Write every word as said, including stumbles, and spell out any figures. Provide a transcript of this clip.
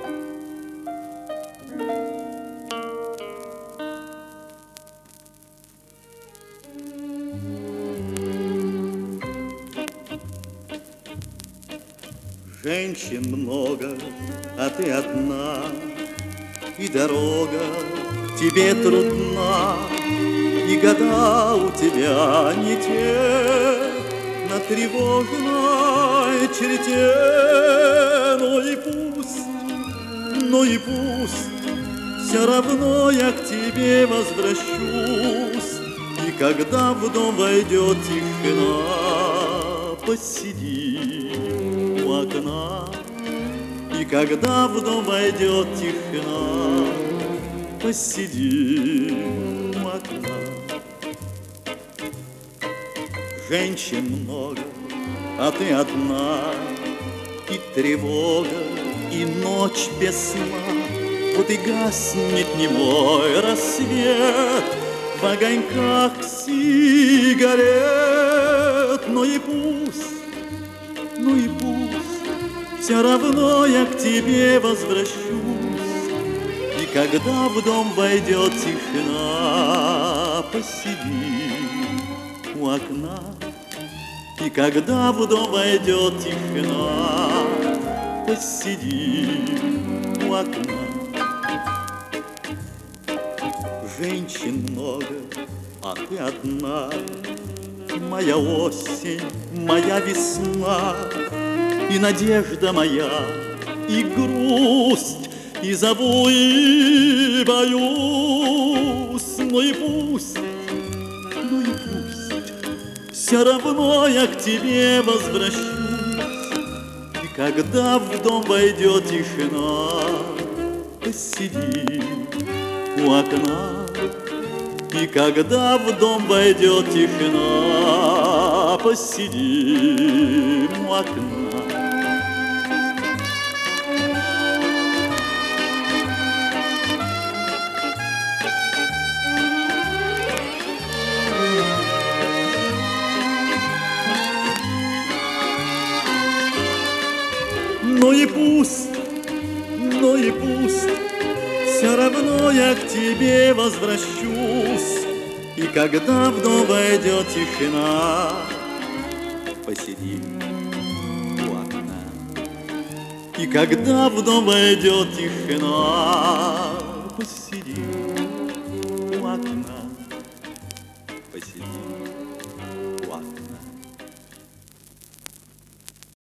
Женщин много, а ты одна, и дорога тебе трудна, и года у тебя не те на тревожной черте. Но и пусть, но и пусть, все равно я к тебе возвращусь. И когда в дом войдет тишина, посиди у окна. И когда в дом войдет тишина, посиди у окна. Женщин много, а ты одна, и тревога, и ночь без сна. Вот и гаснет немой рассвет в огоньках сигарет. Но и пусть, ну и пусть, все равно я к тебе возвращусь. И когда в дом войдет тишина, посиди у окна. И когда в дом войдет тишина, посиди у окна. Женщин много, а ты одна, моя осень, моя весна, и надежда моя, и грусть, и зову, и боюсь. Ну и пусть, ну и пусть, все равно я к тебе возвращусь. И когда в дом войдет тишина, посиди у окна. И когда в дом войдет тишина, посиди у окна. Ну и пусть, ну и пусть, все равно я к тебе возвращусь. И когда в дом войдет тишина, посиди у окна. И когда в дом войдет тишина, посиди